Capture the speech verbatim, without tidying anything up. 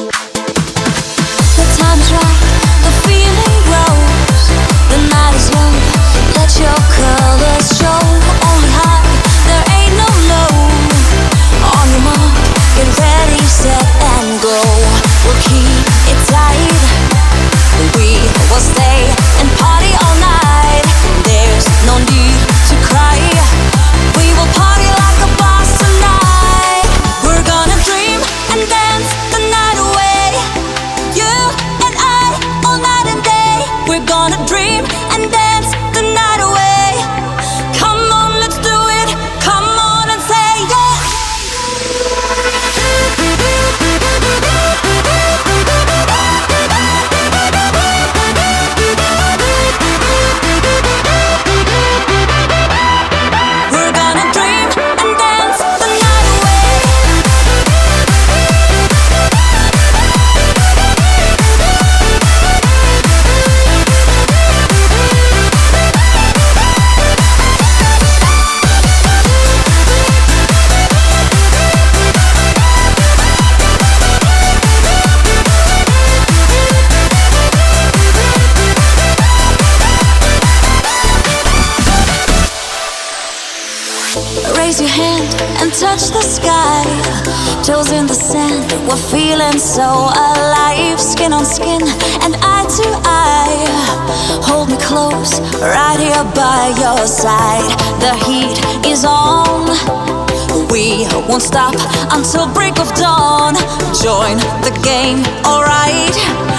The time is right, the feeling grows. The night is young, let your colors show. Only high, there ain't no low. On your mark, get ready, set and go. We'll keep it tight. We will stay and party all night. There's no need to cry. We will party like a boss tonight. We're gonna dream and dance the night away. You and I, all night and day. We're gonna dream and dance the night away. Come on, let's do it. Come on and say yeah. We're gonna dream and dance the night away. Raise your hand and touch the sky. Toes in the sand, we're feeling so alive. Skin on skin and eye to eye. Hold me close, right here by your side. The heat is on. We won't stop until break of dawn. Join the game, alright.